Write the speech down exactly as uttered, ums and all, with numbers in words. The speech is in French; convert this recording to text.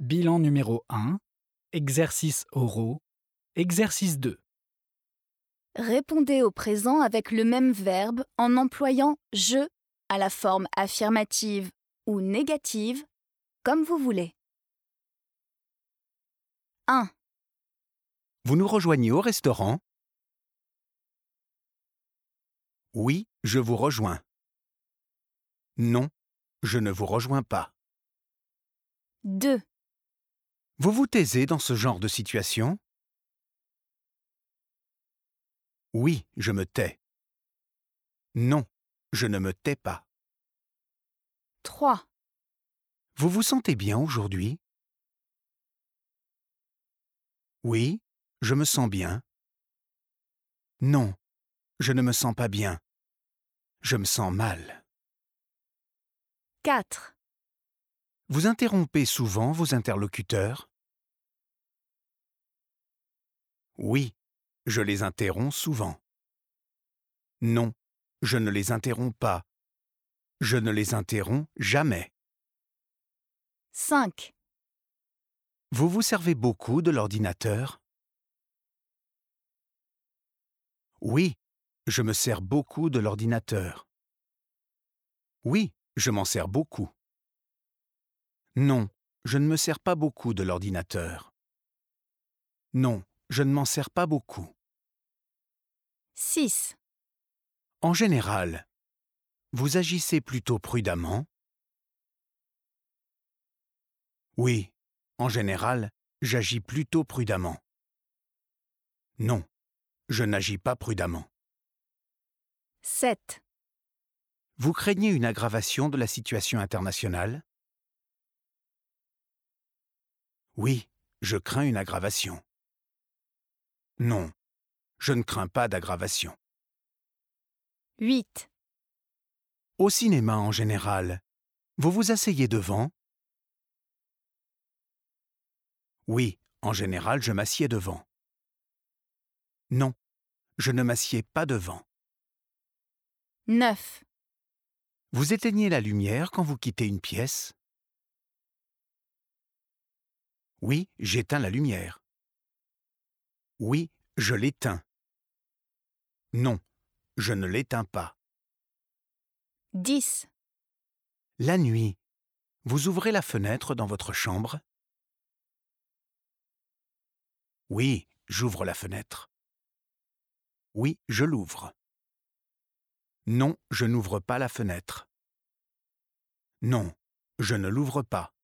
Bilan numéro un, exercices oraux, exercice deux. Répondez au présent avec le même verbe en employant « je » à la forme affirmative ou négative, comme vous voulez. un. Vous nous rejoignez au restaurant? Oui, je vous rejoins. Non, je ne vous rejoins pas. deux. Vous vous taisez dans ce genre de situation? Oui, je me tais. Non, je ne me tais pas. trois. Vous vous sentez bien aujourd'hui? Oui, je me sens bien. Non, je ne me sens pas bien. Je me sens mal. quatre. Vous interrompez souvent vos interlocuteurs? Oui, je les interromps souvent. Non, je ne les interromps pas. Je ne les interromps jamais. cinq. Vous vous servez beaucoup de l'ordinateur? Oui, je me sers beaucoup de l'ordinateur. Oui, je m'en sers beaucoup. Non, je ne me sers pas beaucoup de l'ordinateur. Non, je ne m'en sers pas beaucoup. six. En général, vous agissez plutôt prudemment? Oui, en général, j'agis plutôt prudemment. Non, je n'agis pas prudemment. sept. Vous craignez une aggravation de la situation internationale? Oui, je crains une aggravation. Non, je ne crains pas d'aggravation. huit. Au cinéma en général, vous vous asseyez devant? Oui, en général, je m'assieds devant. Non, je ne m'assieds pas devant. neuf. Vous éteignez la lumière quand vous quittez une pièce? Oui, j'éteins la lumière. Oui, je l'éteins. Non, je ne l'éteins pas. dix. La nuit, vous ouvrez la fenêtre dans votre chambre? Oui, j'ouvre la fenêtre. Oui, je l'ouvre. Non, je n'ouvre pas la fenêtre. Non, je ne l'ouvre pas.